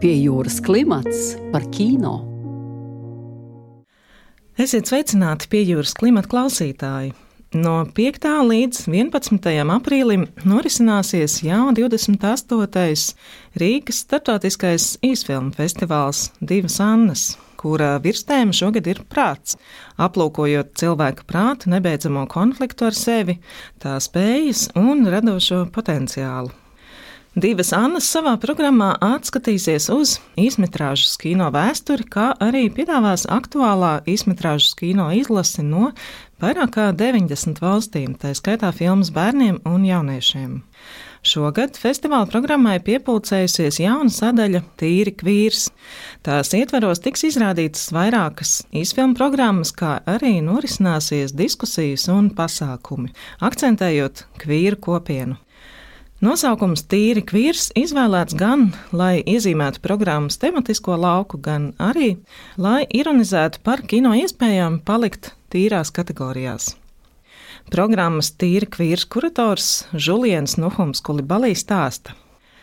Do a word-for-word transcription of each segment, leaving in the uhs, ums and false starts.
Pie jūras klimats par kino. Esiet sveicināti pie jūras klimata klausītāji. No piektā līdz vienpadsmitajam aprīlim norisināsies jau divdesmit astotais Rīgas starptautiskais īsfilmu festivāls Divas Annas, kura virstēma šogad ir prāts, aplūkojot cilvēka prātu nebeidzamo konfliktu ar sevi, tā spējas un radošo potenciālu. Divas Annas savā programmā atskatīsies uz īsmetrāžas kino vēsturi, kā arī piedāvās aktuālā īsmetrāžas kino izlasi no vairāk kā deviņdesmit valstīm, tā skaitā filmas bērniem un jauniešiem. Šogad festivāla programmai piepulcējusies jauna sadaļa Tīri kvīrs. Tās ietveros tiks izrādītas vairākas īsfilmu programmas, kā arī norisināsies diskusijas un pasākumi, akcentējot kvīru kopienu. Nosaukums Tīri kvīrs izvēlēts gan, lai iezīmētu programmas tematisko lauku, gan arī, lai ironizētu par kino iespējām palikt tīrās kategorijās. Programmas Tīri kvīrs kurators Žuliens Nuhums Kulibalī stāsta.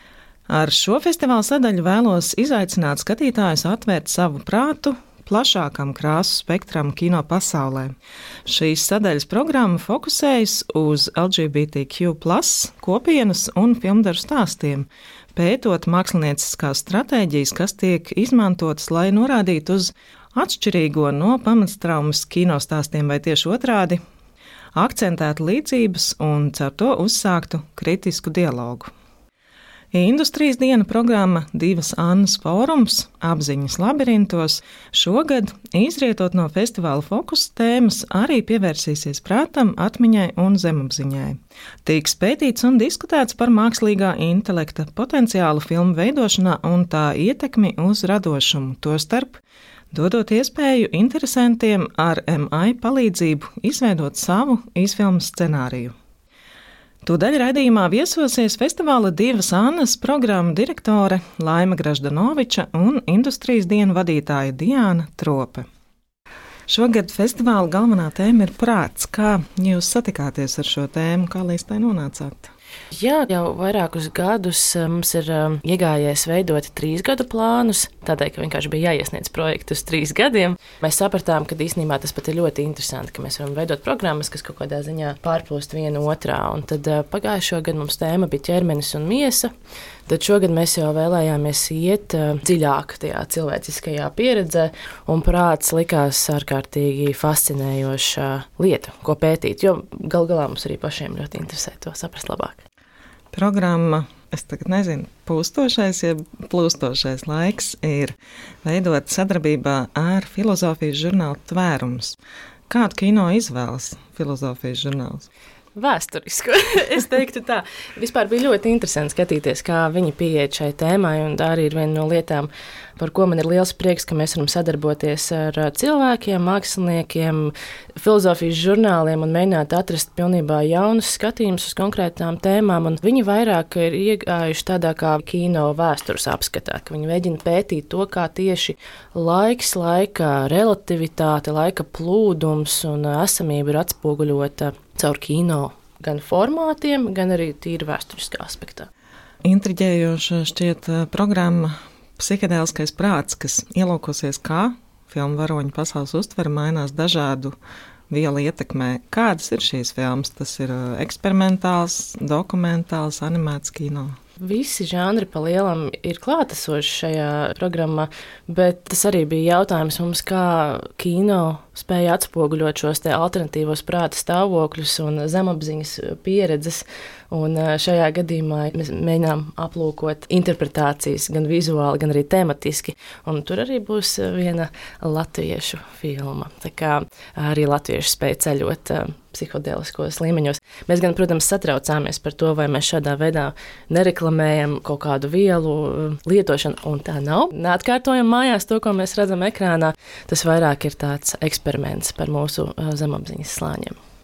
Ar šo festivāla sadaļu vēlos izaicināt skatītājus atvērt savu prātu plašākam krāsu spektram kino pasaulē. Šīs sadaļas programma fokusējas uz L G B T Q plus kopienas un filmdaru stāstiem, pētot mākslinieckās stratēģijas, kas tiek izmantotas, lai norādītu uz atšķirīgo no pamatstraumas kino stāstiem vai tieši otrādi, akcentētu līdzības un caur to uzsāktu kritisku dialogu. Industrijas diena programma Divas Annas fórums apziņas labirintos šogad, izrietot no festivāla fokusa tēmas, arī pievērsīsies prātam, atmiņai un zemapziņai. Tiks pētīts un diskutēts par mākslīgā intelekta potenciālu filmu veidošanā un tā ietekmi uz radošumu, tostarp dodot iespēju interesantiem ar M I palīdzību izveidot savu īsfilmu scenāriju. Tūdaļ raidījumā viesosies festivāla Divas Annas programmu direktore Laima Graždanoviča un industrijas dienu vadītāja Diāna Trope. Šogad festivāla galvenā tēma ir prāts. Kā jūs satikāties ar šo tēmu, kā līdz tai nonācāt? Jā, jau vairākus gadus mums ir iegājies veidot trīs gadu plānus, tādēļ, ka vienkārši bija jāiesniedz projektu uz trīs gadiem. Mēs sapratām, ka īstenībā tas pat ir ļoti interesanti, ka mēs varam veidot programmas, kas kaut kādā ziņā pārplūst viena otrā. Un tad pagājušo gadu mums tēma bija ķermenis un miesa, tad šogad mēs jau vēlējāmies iet dziļāk tajā cilvēciskajā pieredzē, un prāts likās ārkārtīgi fascinējoša lieta, ko pētīt, jo gal galā mums arī pašiem ļoti interesē to saprast labāk. Programma, es tagad nezinu, pūstošais, ja plūstošais laiks ir veidot sadarbībā ar filozofijas žurnālu Tvērums. Kādu kino izvēlas filozofijas žurnāls? Vēsturisku. Es teiktu tā. Vispār bija ļoti interesanti skatīties, kā viņi pieeja šai tēmai, un tā arī ir viena no lietām, par ko man ir liels prieks, ka mēs varam sadarboties ar cilvēkiem, māksliniekiem, filozofijas žurnāliem un mēģināt atrast pilnībā jaunus skatījumus uz konkrētām tēmām, un viņi vairāk ir iegājuši tādā kā kino vēstures apskatā, ka viņi mēģina pētīt to, kā tieši laiks, laika relativitāte, laika plūdums un esamība ir atspoguļota caur kino gan formātiem, gan arī tīri vēsturiskā aspektā. Intriģējoša šķiet programma Psihedēliskais prāts, kas ielūkosies, kā filmu varoņu pasaules uztvere mainās dažādu vielu ietekmē. Kādas ir šīs filmas? Tas ir eksperimentāls, dokumentāls, animēts kino? Visi žanri pa lielam ir klātesoši šajā programmā, bet tas arī bija jautājums mums, kā kino spēja atspoguļot šos te alternatīvos prāta stāvokļus un zemapziņas pieredzes. Un šajā gadījumā mēs mēģinām aplūkot interpretācijas gan vizuāli, gan arī tematiski. Un tur arī būs viena latviešu filma. Tā kā arī latvieši spēja ceļot psihodēliskos līmeņos. Mēs gan, protams, satraucāmies par to, vai mēs šādā veidā nereklamējam kaut kādu vielu lietošanu, un tā nav. Neatkārtojam mājās to, ko mēs redzam ekrānā. Tas vairāk ir tāds eksperiments par mūsu zemapziņas slāņiem.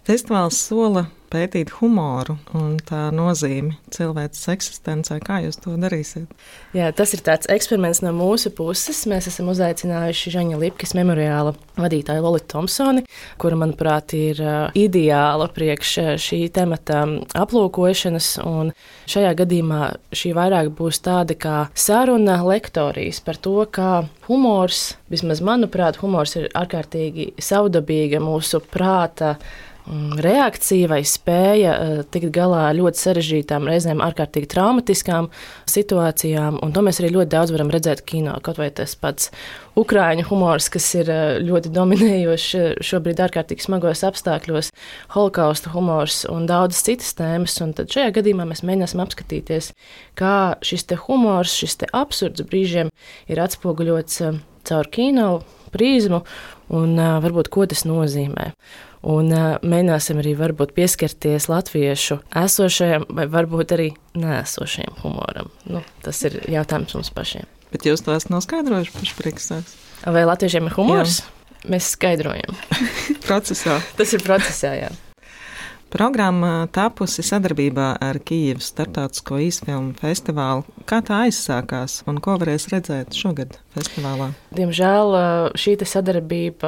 Festivāls sola pētīt humoru un tā nozīmi cilvēces eksistencē. Kā jūs to darīsiet? Jā, tas ir tāds eksperiments no mūsu puses. Mēs esam uzaicinājuši Žaņa Lipkes memoriāla vadītāju Lolitu Thompsoni, kura, manuprāt, ir uh, ideāla priekš šī temata aplūkošanas. Un šajā gadījumā šī vairāk būs tāda kā saruna lektorijas par to, kā humors, vismaz manuprāt, humors ir ārkārtīgi savdabīga mūsu prāta reakcija vai spēja tikt galā ar ļoti sarežģītām, reizēm ārkārtīgi traumatiskām situācijām, un to mēs arī ļoti daudz varam redzēt kino, kaut vai tas pats ukrāņu humors, kas ir ļoti dominējošs šobrīd ārkārtīgi smagos apstākļos, holokausta humors un daudzas citas tēmas, un tad šajā gadījumā mēs mēģināsim apskatīties, kā šis te humors, šis te absurds brīžiem ir atspoguļots caur kino prizmu, un uh, varbūt ko tas nozīmē. Un uh, mēģināsim arī varbūt pieskarties latviešu esošajam vai varbūt arī neesošajam humoram. Nu, tas ir jautājums mums pašiem. Bet jūs to esat noskaidrojuši pašpriekšsāks? Vai latviešiem ir humors? Jā. Mēs skaidrojam. Procesā. Tas ir procesā, jā. Programma tapusi sadarbībā ar Kijevas starptautisko īsfilmu festivālu. Kā tā aizsākās un ko varēs redzēt šogad festivālā? Diemžēl šī sadarbība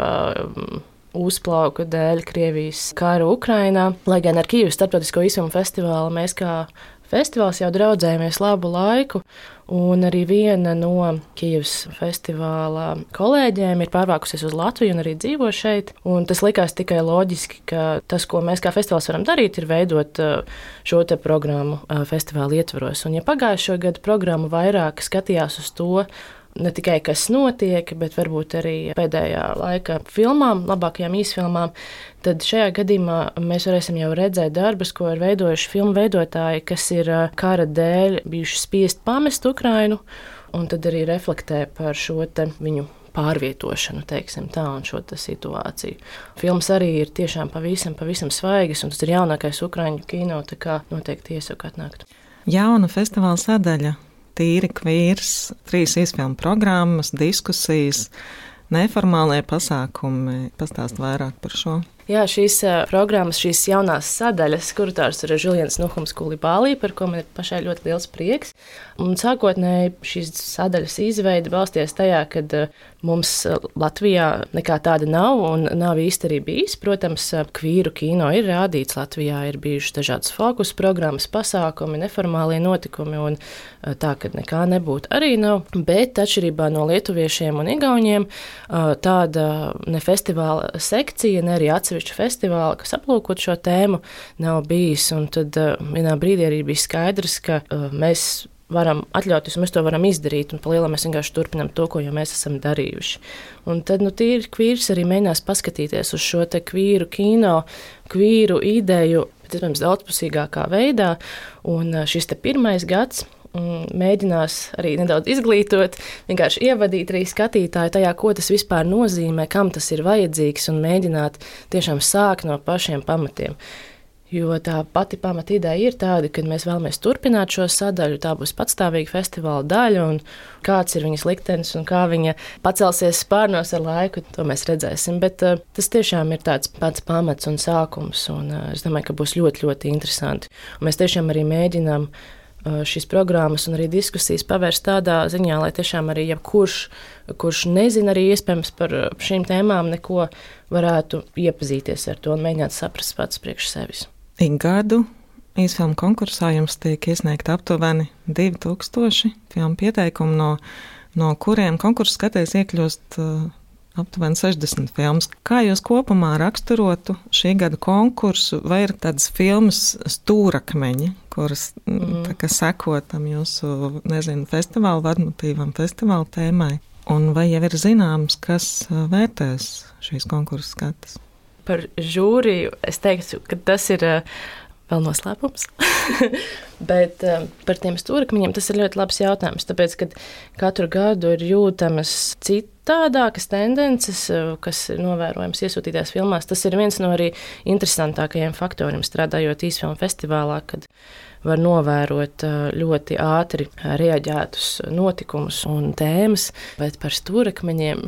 uzplauka dēļ Krievijas kara Ukrainā, lai gan ar Kijevas starptautisko īsfilmu festivālu mēs kā festivāls jau draudzējamies labu laiku, un arī viena no Kijevas festivāla kolēģiem ir pārvākusies uz Latviju un arī dzīvo šeit. Un tas likās tikai loģiski, ka tas, ko mēs kā festivāls varam darīt, ir veidot šo te programmu festivāla ietvaros. Un ja pagājušo gadu programmu vairāk skatījās uz to, ne tikai kas notiek, bet varbūt arī pēdējā laika filmām, labākajām īsfilmām, tad šajā gadījumā mēs varēsim jau redzēt darbus, ko ir veidojuši filmu veidotāji, kas ir kara dēļ bijuši spiest pamest Ukrainu, un tad arī reflektē par šo te viņu pārvietošanu, teiksim tā, un šo te situāciju. Filmas arī ir tiešām pavisam, pavisam svaigas, un tas ir jaunākais ukraiņu kino, tā kā noteikti iesaku atnākt. Jauna festivāla sadaļa. Tīri kvīrs, trīs īsfilmu programmas, diskusijas, neformālie pasākumi. Pastāst vairāk par šo. Jā, šīs uh, programmas, šīs jaunās sadaļas, kuratārs ir Žuljans Nuhums Kulibālī, par ko man ir pašai ļoti liels prieks. Un sākotnēji šīs sadaļas izveide balsties tajā, kad uh, mums Latvijā nekā tāda nav un nav īsti arī bijis. Protams, kvīru kino ir rādīts Latvijā, ir bijušas dažādas fokus programmas, pasākumi, neformālie notikumi un uh, tā, kad nekā nebūtu arī nav. Bet atšķirībā no lietuviešiem un igauņiem uh, tāda ne festivāla sekcija, ne arī atsevišķa festivāla, kas aplūkot šo tēmu, nav bijis. Un tad uh, vienā brīdī arī bija skaidrs, ka uh, mēs varam atļauties, un mēs to varam izdarīt, un palielam mēs vienkārši turpinām to, ko jau mēs esam darījuši. Un tad, nu, tīri kvīrs arī mēģinās paskatīties uz šo te kvīru kino, kvīru ideju, bet, iespējams, daudzpusīgākā veidā, un šis te pirmais gads mēģinās arī nedaudz izglītot, vienkārši ievadīt arī skatītāju tajā, ko tas vispār nozīmē, kam tas ir vajadzīgs, un mēģināt tiešām sākt no pašiem pamatiem. Jo tā pati pamata ideja ir tāda, ka mēs vēlamies turpināt šo sadaļu, tā būs patstāvīga festivāla daļa, un kāds ir viņas liktenis un kā viņa pacelsies spārnos ar laiku, to mēs redzēsim. Bet uh, tas tiešām ir tāds pats pamats un sākums, un uh, es domāju, ka būs ļoti, ļoti interesanti. Un mēs tiešām arī mēģinām šīs programmas un arī diskusijas pavērst tādā ziņā, lai tiešām arī jebkurš, kurš nezina arī iespējams par šīm tēmām, neko varētu iepazīties ar to un mēģināt saprast pats priekš sevis. Ik gadu īsfilmu konkursā jums tiek iesniegta aptuveni divi tūkstoši filmu pieteikumu, no, no kuriem konkursu skatēs iekļūst uh, aptuveni sešdesmit filmas. Kā jūs kopumā raksturotu šī gada konkursu, vai ir tādas filmas stūrakmeņi, kuras mm. tā kā seko tam jūsu, nezinu, festivāla vadmotīvam, festivāla tēmai? Un vai jau ir zināms, kas vērtēs šīs konkursu skatas? Par žūriju es teiktu, ka tas ir vēl noslēpums. Bet um, par tiem stūrakmeņiem tas ir ļoti labs jautājums, tāpēc, ka katru gadu ir jūtamas citādākas tendences, kas ir novērojams iesūtītās filmās. Tas ir viens no arī interesantākajiem faktoriem strādājot īsfilmu festivālā, kad var novērot ļoti ātri reaģētus notikumus un tēmas, bet par stūrakmeņiem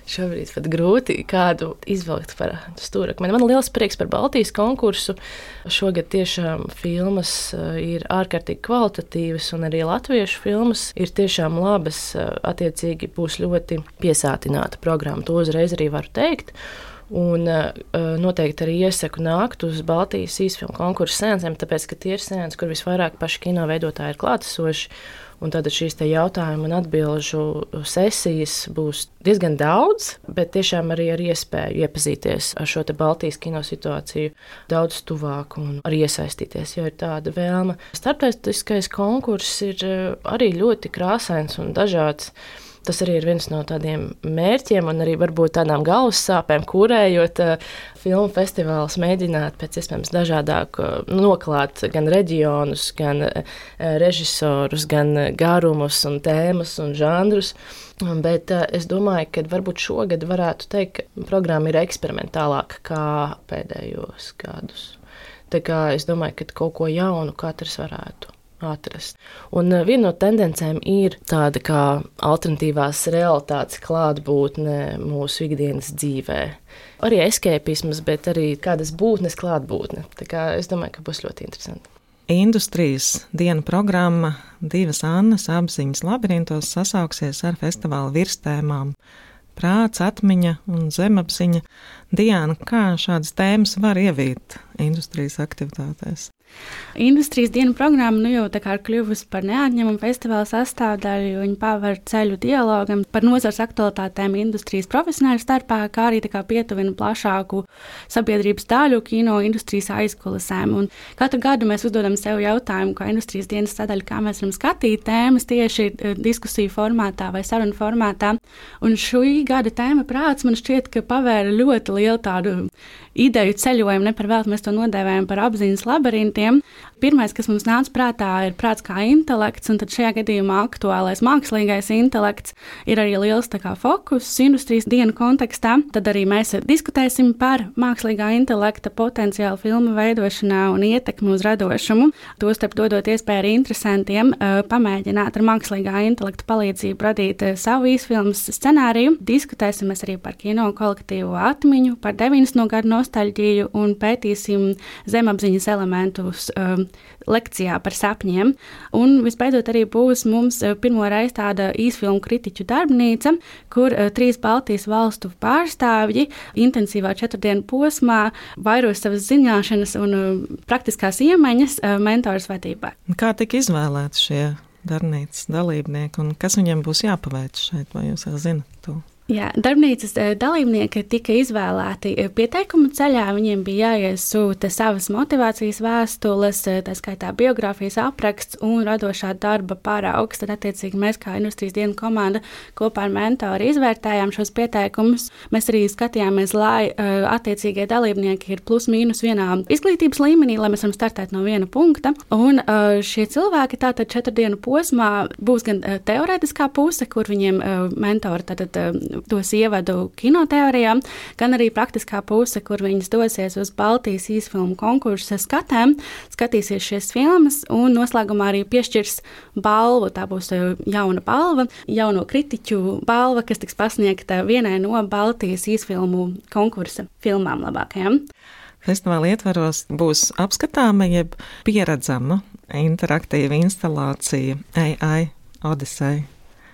šobrīd pat grūti kādu izvilkt par stūrakmeni. Man ir liels prieks par Baltijas konkursu. Šogad tiešām filmas ir ārkārtīgi kvalitatīvas, un arī latviešu filmas ir tiešām labas. Attiecīgi būs ļoti piesātināta programma, to uzreiz arī varu teikt. Un uh, noteikti arī iesaku nākt uz Baltijas īsfilmu konkursu seansiem, tāpēc, ka tie ir seansi, kur visvairāk paši kino veidotāji ir klātesoši. Un tad šīs te jautājumu un atbilžu sesijas būs diezgan daudz, bet tiešām arī ar iespēju iepazīties ar šo te Baltijas kino situāciju daudz tuvāk un arī iesaistīties, ja ir tāda vēlme. Starptautiskais konkurss ir arī ļoti krāsains un dažāds. Tas arī ir viens no tādiem mērķiem un arī varbūt tādām galvas sāpēm, kurējot uh, filmu festivālus, mēģināt pēc iespējams dažādāk uh, noklāt gan reģionus, gan uh, režisorus, gan garumus un tēmas un žanrus. Bet uh, es domāju, ka varbūt šogad varētu teikt, ka programma ir eksperimentālāka kā pēdējos gadus. Tā kā es domāju, ka kaut ko jaunu katrs varētu atrast. Un viena no tendencēm ir tāda kā alternatīvās realitātes klātbūtne mūsu ikdienas dzīvē. Arī eskepisms, bet arī kādas būtnes klātbūtne. Tā kā es domāju, ka būs ļoti interesanti. Industrijas dienu programma Divas Annas apziņas labirintos sasauksies ar festivāla virstēmām prāts, atmiņa un zemapziņa. Diana, kā šādas tēmas var ievīt industrijas aktivitātēs? Industrijas dienu programma nu jau tā kā ir kļuvusi par neatņemumu festivāla sastāvdaļu, jo viņi paver ceļu dialogam par nozars aktualitātēm industrijas profesionāļu starpā, kā arī tā kā pietuvina plašāku sabiedrības daļu kino industrijas aizkulisēm. Un katru gadu mēs uzdodam sev jautājumu, kā industrijas dienas sadaļa, kā mēs varam skatīt tēmas tieši diskusiju formātā vai sarunu formātā. Un šī gada tēma prāts man šķiet, ka pavēra ļoti lielu tādu ideju ceļojumu, ne par velti mēs to nodēvējam par apziņas labirintiem. Pirmais, kas mums nāca prātā, ir prāts kā intelekts, un tad šajā gadījumā aktuālais mākslīgais intelekts ir arī liels tā kā fokus industrijas dienu kontekstā. Tad arī mēs diskutēsim par mākslīgā intelekta potenciālu filmu veidošanā un ietekmi uz radošumu. Tostarp dodot iespēju arī interesantiem uh, pamēģināt ar mākslīgā intelekta palīdzību radīt uh, savu īsfilmas scenāriju. Diskutēsim mēs arī par kino kolektīvo atmiņu, par deviņdesmito gadu nostalģiju un pētīsim zemapziņas elementus um, lekcijā par sapņiem. Un visbeidzot arī būs mums pirmo reizi tāda īsfilmu kritiķu darbnīca, kur uh, trīs Baltijas valstu pārstāvji intensīvā četrdienu posmā vairos savas zināšanas un uh, praktiskās iemaņas uh, mentoras vadībā. Kā tika izvēlēti šie darbnīcas dalībnieki un kas viņiem būs jāpaveic šeit, vai jūs jau zinat to? Jā, darbnīcas dalībnieki tika izvēlēti pieteikumu ceļā, viņiem bija jāiesūta savas motivācijas vēstules, tā skaitā biogrāfijas apraksts un radošā darba paraugs. Tad attiecīgi mēs kā industrijas dienu komanda kopā ar mentori izvērtējām šos pieteikumus. Mēs arī skatījāmies, lai attiecīgie dalībnieki ir plus mīnus vienā izglītības līmenī, lai mēs varam startēt no viena punkta. Un šie cilvēki tātad četru dienu posmā būs gan teorētiskā puse, kur viņiem mentori tātad dos ievadu kinoteorijām, gan arī praktiskā puse, kur viņas dosies uz Baltijas īsfilmu konkursa skatēm, skatīsies šīs filmas un noslēgumā arī piešķirs balvu. Tā būs jauna balva, jauno kritiķu balva, kas tiks pasniegta vienai no Baltijas īsfilmu konkursa filmām labākajām. Festivāla ietvaros būs apskatāma jeb pieredzama interaktīva instalācija A I Odyssey.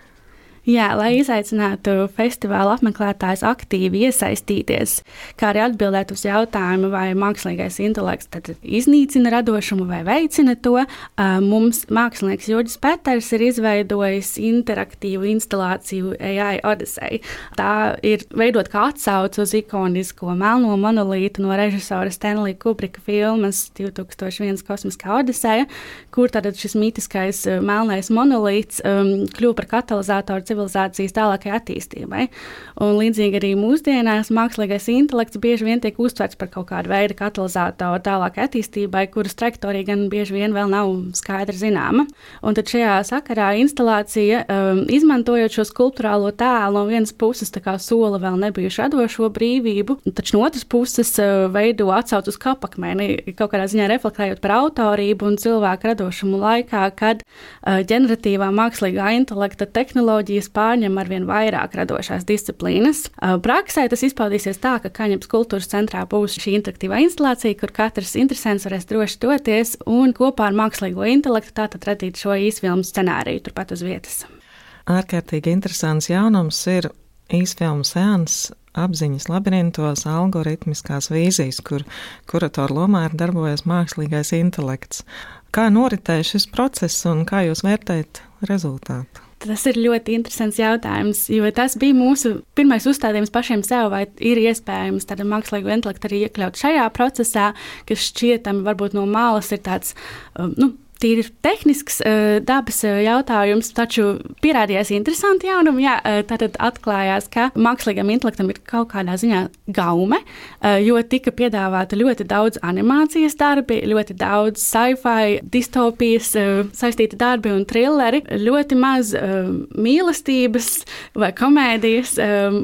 Jā, lai izaicinātu festivāla apmeklētājus aktīvi iesaistīties, kā arī atbildēt uz jautājumu, vai mākslīgais intelekts tad iznīcina radošumu vai veicina to, mums mākslinieks Juģis Peters ir izveidojis interaktīvu instalāciju A I Odyssey. Tā ir veidot kā atsauce uz ikonisko melno monolītu no režisora Stanley Kubrika filmas divi tūkstoši viens Kosmiskā Odiseja, kur tad šis mītiskais melnais monolīts um, kļuva par katalizātoru civilizācijas tālākai attīstībai. Un līdzīgi arī mūsdienās mākslīgais intelekts bieži vien tiek uztverts par kaut kādu veidu katalizātoru tālākai attīstībai, kuras trajektorija gan bieži vien vēl nav skaidri zināma. Un tad šajā sakarā instalācija, um, izmantojot šo skulptūrālo tēlu, no vienas puses tā kā sola vēl nebijuši radošo brīvību, taču no otras puses uh, veido atsauc uz kapakmeni, kaut kādā ziņā reflektējot par autorību un cilvēku radošumu laikā, kad uh, ģeneratīvā mākslīgā intelekta tehnoloģijas studijas pārņem arvien vairāk radošās disciplīnas. Praksē tas izpaudīsies tā, ka Kaņepes kultūras centrā būs šī interaktīvā instalācija, kur katrs interesants varēs droši doties un kopā ar mākslīgo intelektu tātad radīt šo īsfilmu scenāriju turpat uz vietas. Ārkārtīgi interesants jaunums ir īsfilmu seans apziņas labirintos algoritmiskās vīzijas, kur kuratoru lomā ir darbojas mākslīgais intelekts. Kā noritēja šis process un kā jūs vērtējat rezultātu? Tas ir ļoti interesants jautājums, jo tas bija mūsu pirmais uzstādījums pašiem sev, vai ir iespējams tādu mākslīgo intelektu arī iekļaut šajā procesā, kas šķietami varbūt no malas ir tāds, nu, tīri tehnisks dabas jautājums, taču pierādījās interesanti jaunumi. Jā, tātad atklājās, ka mākslīgam intelektam ir kaut kādā ziņā gaume, jo tika piedāvāta ļoti daudz animācijas darbi, ļoti daudz sci-fi, distopijas saistīti darbi un trilleri, ļoti maz mīlestības vai komēdijas.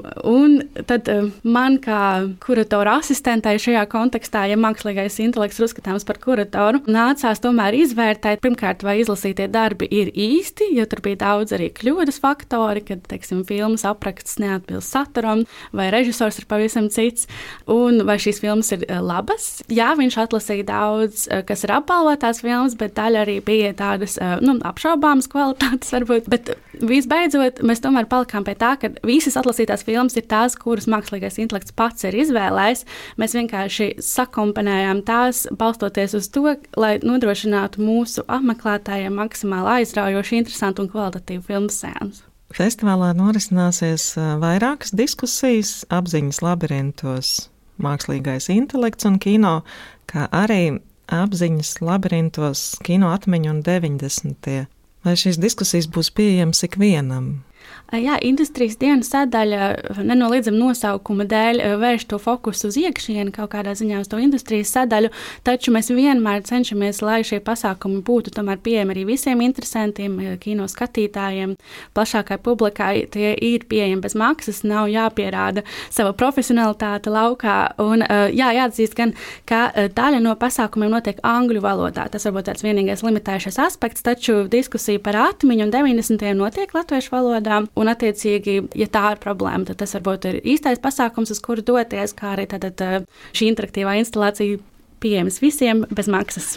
Un tad man kā kuratora asistentai šajā kontekstā, ja mākslīgais intelekts ir uzskatāms par kuratoru, nācās tomēr izvērtēt, pirmkārt, vai izlasītie darbi ir īsti, jo tur bija daudz arī kļūdas faktori, kad, teiksim, filmas apraksts neatbilst saturam, vai režisors ir pavisam cits, un vai šīs filmas ir labas. Jā, viņš atlasīja daudz, kas ir apbalvotās filmas, bet daļa arī bija tādas, nu, apšaubāmas kvalitātes varbūt, bet visbeidzot, mēs tomēr palikām pie tā, ka visas atlasītās filmas ir tās, kuras mākslīgais intelekts pats ir izvēlējis. Mēs vienkārši sakomponējām tās, balstoties uz to, lai nodrošinātu mūsu apmeklētājiem maksimāli aizraujoši, interesantu un kvalitatīvu filmu seansu. Festivālā norisināsies vairākas diskusijas apziņas labirintos, mākslīgais intelekts un kino, kā arī apziņas labirintos, kino atmiņu un deviņdesmitie. Vai šīs diskusijas būs pieejamas ikvienam? Jā, industrijas dienas sadaļa nenoliedzami nosaukuma dēļ vērš to fokusu uz iekšieni, kaut kādā ziņā uz to industrijas sadaļu, taču mēs vienmēr cenšamies, lai šie pasākumi būtu tomēr pieejami arī visiem interesantiem, kino skatītājiem, plašākai publikai. Tie ir pieejami bez maksas, nav jāpierāda sava profesionalitāte laukā. Un jā, jāatzīst gan, ka daļa no pasākumiem notiek angļu valodā. Tas varbūt tāds vienīgais limitējušais aspekts, taču diskusija par atmiņu un deviņdesmitiem notiek latviešu valodā. Un, attiecīgi, ja tā ir problēma, tad tas varbūt ir īstais pasākums, uz kuru doties, kā arī tad, tad, šī interaktīvā instalācija pieejams visiem bez maksas.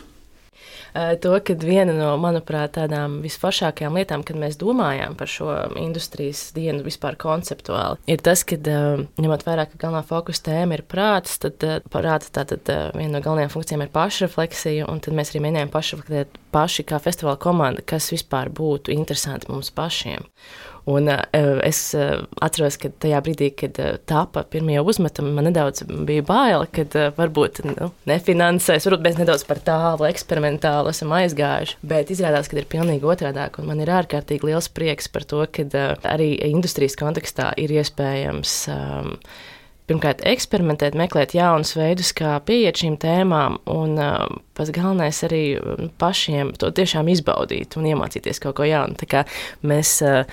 To, kad viena no, manuprāt, tādām visforšākajām lietām, kad mēs domājām par šo industrijas dienu vispār konceptuāli, ir tas, ka, ņemot vērā, ka galvenā fokus tēma ir prāts, tad prāts tātad viena no galvenajām funkcijām ir pašrefleksija, un tad mēs arī mēģinājām pašreflektēt paši kā festivāla komanda, kas vispār būtu interesanti mums pašiem. Un uh, es uh, atceros, ka tajā brīdī, kad uh, tapa pirmie uzmetumi, man nedaudz bija baila, kad uh, varbūt nu, nefinansēs, varbūt mēs nedaudz par tālu eksperimentāli esam aizgājuši, bet izrādās, ka ir pilnīgi otrādāk, un man ir ārkārtīgi liels prieks par to, ka uh, arī industrijas kontekstā ir iespējams um, pirmkārt eksperimentēt, meklēt jaunus veidus, kā pieiet šīm tēmām, un uh, pats galvenais arī pašiem to tiešām izbaudīt un iemācīties kaut ko jaunu. Tā kā mēs uh,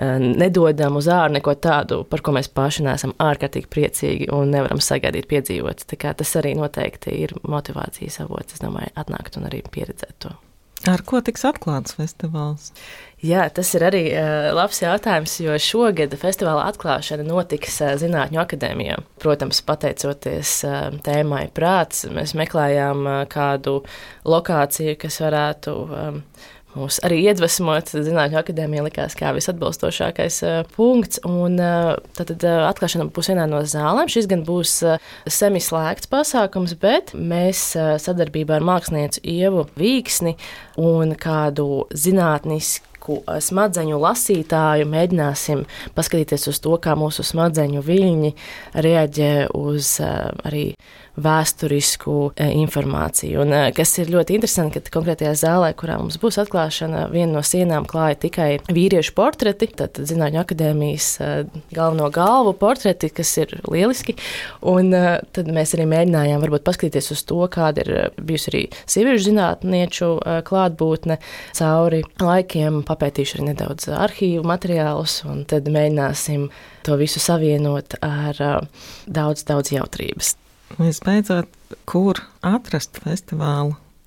nedodam uz āru neko tādu, par ko mēs paši neesam ārkārtīgi priecīgi un nevaram sagaidīt piedzīvot. Tā kā tas arī noteikti ir motivācijas avots, es domāju, atnākt un arī pieredzēt to. Ar ko tiks atklāts festivāls? Jā, tas ir arī uh, labs jautājums, jo šogad festivāla atklāšana notiks uh, Zinātņu akadēmijā. Protams, pateicoties uh, tēmai prāts, mēs meklējām uh, kādu lokāciju, kas varētu um, mūs arī iedvesmot. Zinātņu akadēmija likās kā visatbilstošākais uh, punkts, un uh, tad uh, atklāšana būs vienā no zālēm. Šis gan būs uh, semislēgts pasākums, bet mēs uh, sadarbībā ar mākslinieci Ievu Vīksni un kādu zinātnisku smadzeņu lasītāju mēģināsim paskatīties uz to, kā mūsu smadzeņu viļņi reaģē uz uh, arī vēsturisku uh, informāciju. Un, uh, kas ir ļoti interesanti, ka konkrētajā zālē, kurā mums būs atklāšana, viena no sienām klāja tikai vīriešu portreti, tad Zinātņu akadēmijas uh, galveno galvu portreti, kas ir lieliski, un uh, tad mēs arī mēģinājām varbūt paskatīties uz to, kāda ir bijusi arī sieviešu zinātnieču uh, klātbūtne cauri laikiem, papētīšu arī nedaudz arhīvu materiālus, un tad mēģināsim to visu savienot ar uh, daudz, daudz jautrības. Visbeidzot, kur atrast festivālu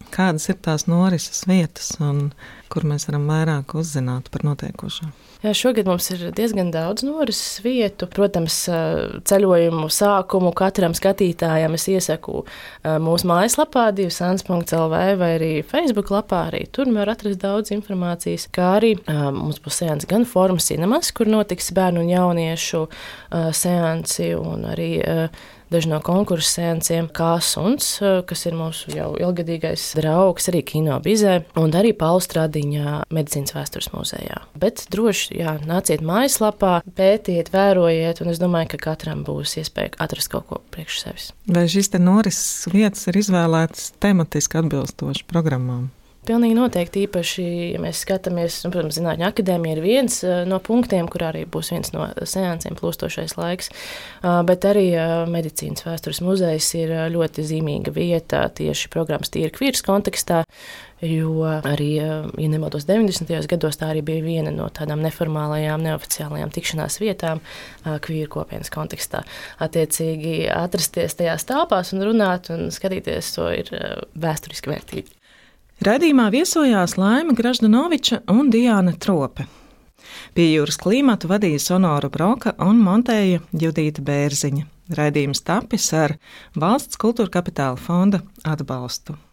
Kādas ir tās norises vietas, un kur mēs varam vairāk uzzināt par notiekošo? Jā, šogad mums ir diezgan daudz norises vietu. Protams, ceļojumu sākumu katram skatītājam es iesaku mūsu mājaslapā divsans punkts el vē vai arī Facebook lapā. Arī tur var atrast daudz informācijas, kā arī mums būs seansi gan Forum Cinemas, kur notiks bērnu un jauniešu seansi un arī daži no konkursu seansiem, kā Suns, kas ir mūsu jau ilgadīgais draugs, arī Kino Bizē, un arī Paula Stradiņa medicīnas vēstures muzejā. Bet droši, jā, nāciet mājaslapā, pētiet, vērojiet, un es domāju, ka katram būs iespēja atrast kaut ko priekš sevis. Vai šīs te norises vietas ir izvēlētas tematiski atbilstoši programmām? Pilnīgi noteikti, īpaši, ja mēs skatāmies, un, protams, Zinātņu akadēmija ir viens no punktiem, kur arī būs viens no seansiem plūstošais laiks, bet arī medicīnas vēstures muzejs ir ļoti zīmīga vieta tieši programmas tīri kvīrs kontekstā, jo arī, ja nemaldos deviņdesmitajos gados, tā arī bija viena no tādām neformālajām, neoficiālajām tikšanās vietām kvīru kopienas kontekstā. Attiecīgi atrasties tajās telpās un runāt un skatīties, to ir vēsturiski vērtīgi. Raidījumā viesojās Laima Graždanoviča un Diāna Trope. Pie jūras klimatu vadīja Sonora Broka un montēja Judīta Bērziņa. Raidījums tapis ar Valsts kultūra kapitāla fonda atbalstu.